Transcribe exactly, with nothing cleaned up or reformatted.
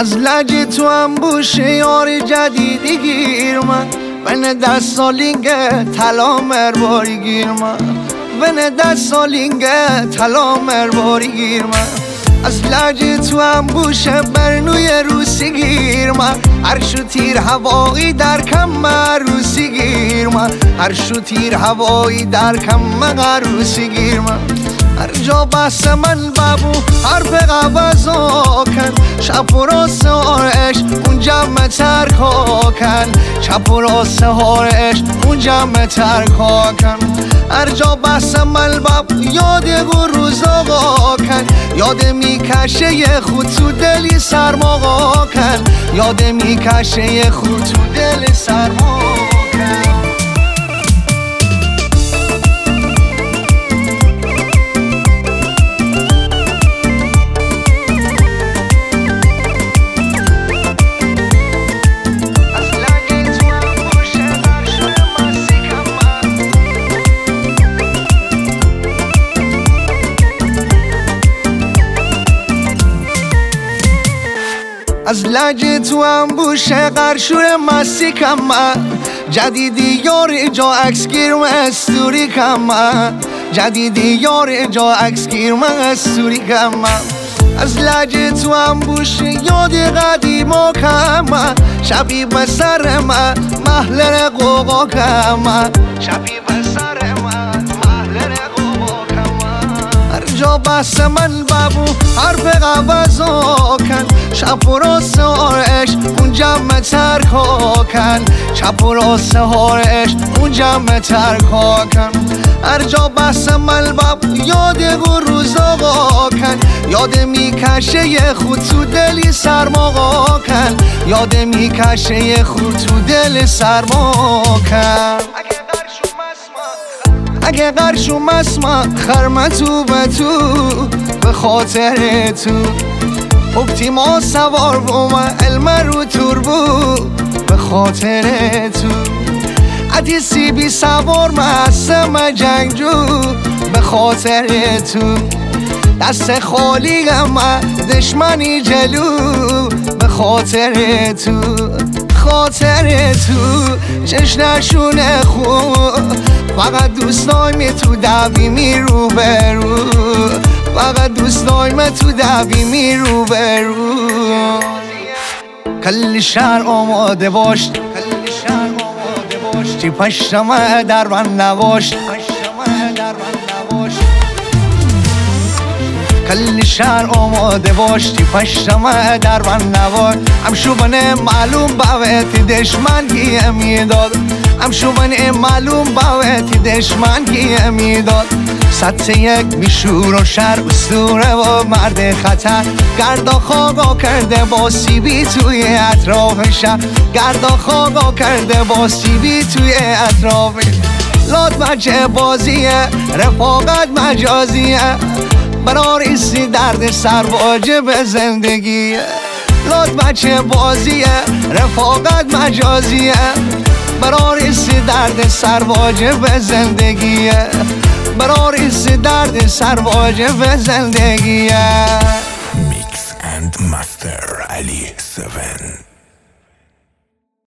از لج تو هم بوشه یار جدیدی گیر من بین دست سالینگه طلا مرباری گیر من بین دست سالینگه طلا مرباری گیر من از لج تو هم بوشه برنوی روسی گیر من هر شو تیر هوایی در کم روسی گیر من هر شو تیر هوایی در کم روسی گیر من هر جا بس من ببو حرف قوضا کن شب و راست هارش اون جمع ترکا کن شب و راست هارش اون جمع ترکا کن هر جا بس من ببو یاد گو روز آقا کن یاد میکشه یه خود تو دلی سرما کن یاد میکشه یه خود تو دل سرما کن از لج تو هم بوشه قرشور مستی کم من جدیدی یار جا عکس گیر من استوری کم من جدیدی یار جا عکس گیر من استوری کم من از لج تو هم بوشه یاد قدیما کم من شبی به سر من محلر قوقا کم من شبی به سر من محلر قوقا کم من هر جا بس من ببو حرف قوضا کن شب و راست هارش اون جمع ترکا کن شب و راست هارش اون جمع ترکا کن هر جا بس من ببو یاد گو روز آقا کن یاد میکشه یه خود تو دلی سرما کن یاد میکشه یه خود تو دل سرما کن اگه قرشوم اسما خرم تو به تو به خاطر تو اپتیما سوار بوم علم رو تور بود به خاطر تو عدی سی بی سوار محسم جنگجو به خاطر تو دست خالی من دشمنی جلو به خاطر تو خاطر تو چشنشونه خوب فقط دوست دایم تو دوی می رو برو فقط دوست دایم تو دوی می رو برو کل شهر آماده باش کل شهر آماده باش چی پشتم در من نباش پشتم در من نباش کل شهر آماده باش چی پشتم در من نباش هم شوبنه معلوم باوت دشمن گیه میداد هم شوبنه معلوم باوت دشمن گیه میداد سطح یک بیشور و شر اسطوره و مرد خطر گردا خاگا کرده با سیبی توی اطراف شهر گردا خاگا کرده با سیبی توی اطراف لاد بچه بازیه رفاقت مجازیه براریسی درد سر واجب زندگیه لاد بچه بازیه رفاقت مجازیه براریسی درد سر واجب زندگیه براریسی درد سر واجب زندگیه میکس اند مستر علی سون